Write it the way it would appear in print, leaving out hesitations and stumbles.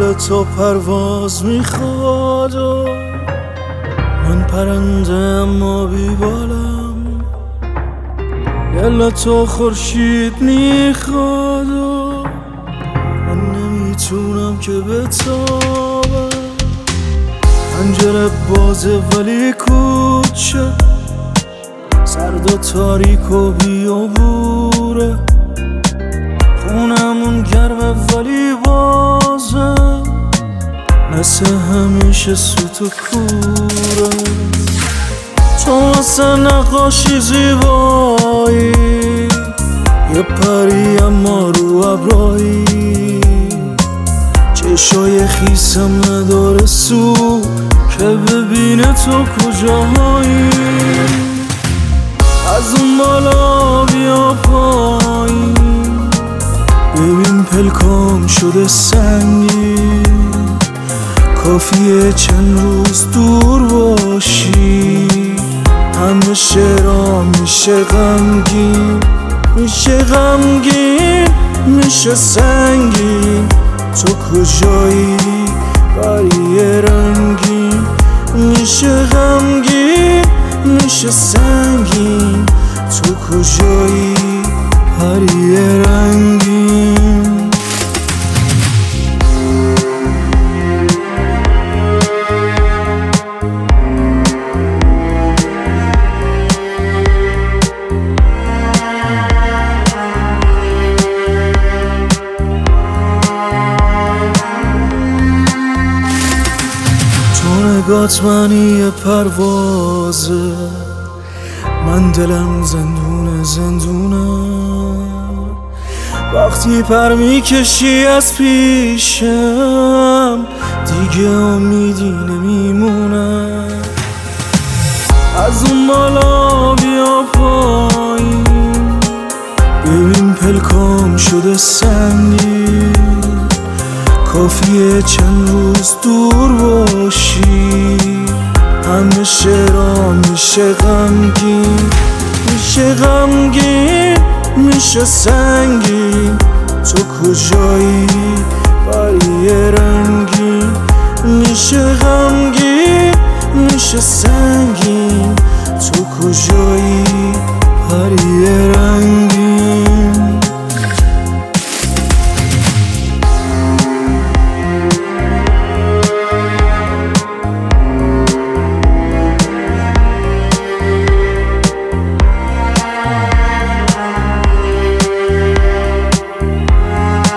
دل تو پرواز میخواد و من پرنده اما بیبالم. دل تو خورشید میخواد و من نمیتونم که بتابم. پنجره بازه ولی کوچه، سرد و تاریک و بیابوره. خونمون گرمه ولی بازه مثل همیشه سوت و کوره. تو واسه نقاشی زیبایی، یه پری اما رو ابرایی. چشای خیسم نداره سو که ببینه تو کجاهایی. از اون بالا بیا پایین، ببین پلکام شده سنگی. کافیه چند روز دور باشی، همه شعرها میشه غمگین، میشه غمگین، میشه سنگین. تو کجایی پری رنگین؟ میشه غمگین، میشه سنگین. تو کجایی پری رنگین؟ نگات منی پروازه، من دلم زندونه زندونه. وقتی پر میکشی از پیشم دیگه امیدی نمیمونه. از اون بالا بیا پایین، ببین پلکام شده سنگی. کافیه چند روز دور باشی، همه شعرها میشه غمگین، میشه غمگین، میشه سنگین. تو کجایی پری رنگین؟ میشه غمگین، میشه سنگین. تو کجایی